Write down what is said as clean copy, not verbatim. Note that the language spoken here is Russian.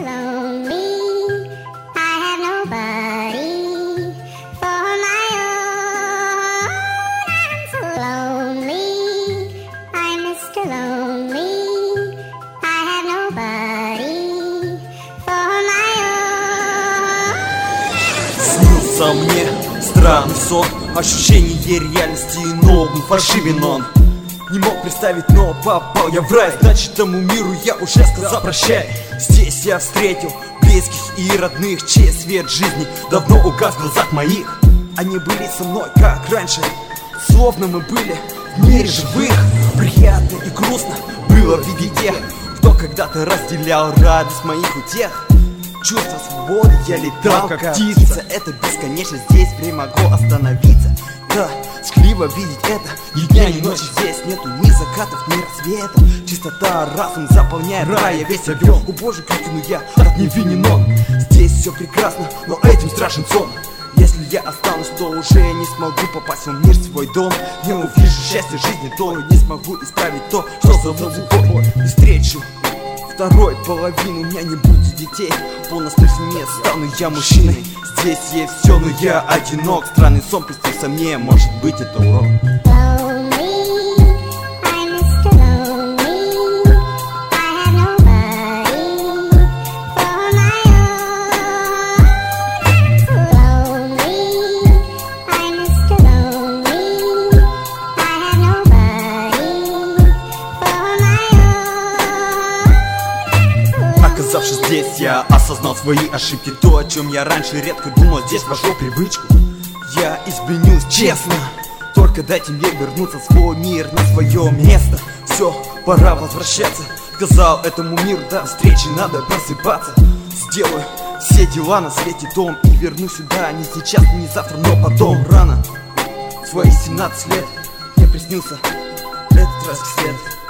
lonely. I have nobody for my own. I'm so lonely. I'm Mr. Lonely. I have nobody for my own. Снился мне странный сон, ощущение реальности новым фальшивен он. Не мог представить, но попал я в рай. Значит, тому миру я уже сказал прощай. Здесь я встретил близких и родных, чей свет жизни давно угас в глазах моих. Они были со мной, как раньше, словно мы были в мире живых. Приятно и грустно было видеть тех, кто когда-то разделял радость моих утех. Чувство свободы, я летал как птица. Это бесконечно, здесь время могло остановиться. Да, скливо видеть это, ни дня, ни ночи. Здесь нету ни закатов, ни рассветов. Чистота, разум заполняет рай, я весь объем. О боже, крикну я, так невинен он. Здесь все прекрасно, но этим страшен сон. Если я останусь, то уже не смогу попасть в мир, свой дом. Не увижу счастья жизни, то не смогу исправить то, что зовут любовь. Не встречу второй половины, у меня не будет детей. Полностью семье стану я мужчиной. Здесь есть все, но я одинок. Странный сон приснился мне, может быть это урок. Оказавшись здесь, я осознал свои ошибки. То, о чем я раньше редко думал, здесь вошло в привычку. Я изменюсь честно, только дайте мне вернуться в свой мир, на свое место. Все, пора возвращаться. Сказал этому миру, до встречи надо просыпаться. Сделаю все дела на свете том и вернусь сюда. Не сейчас, не завтра, но потом. Рано, в свои 17 лет, мне приснился этот райский свет.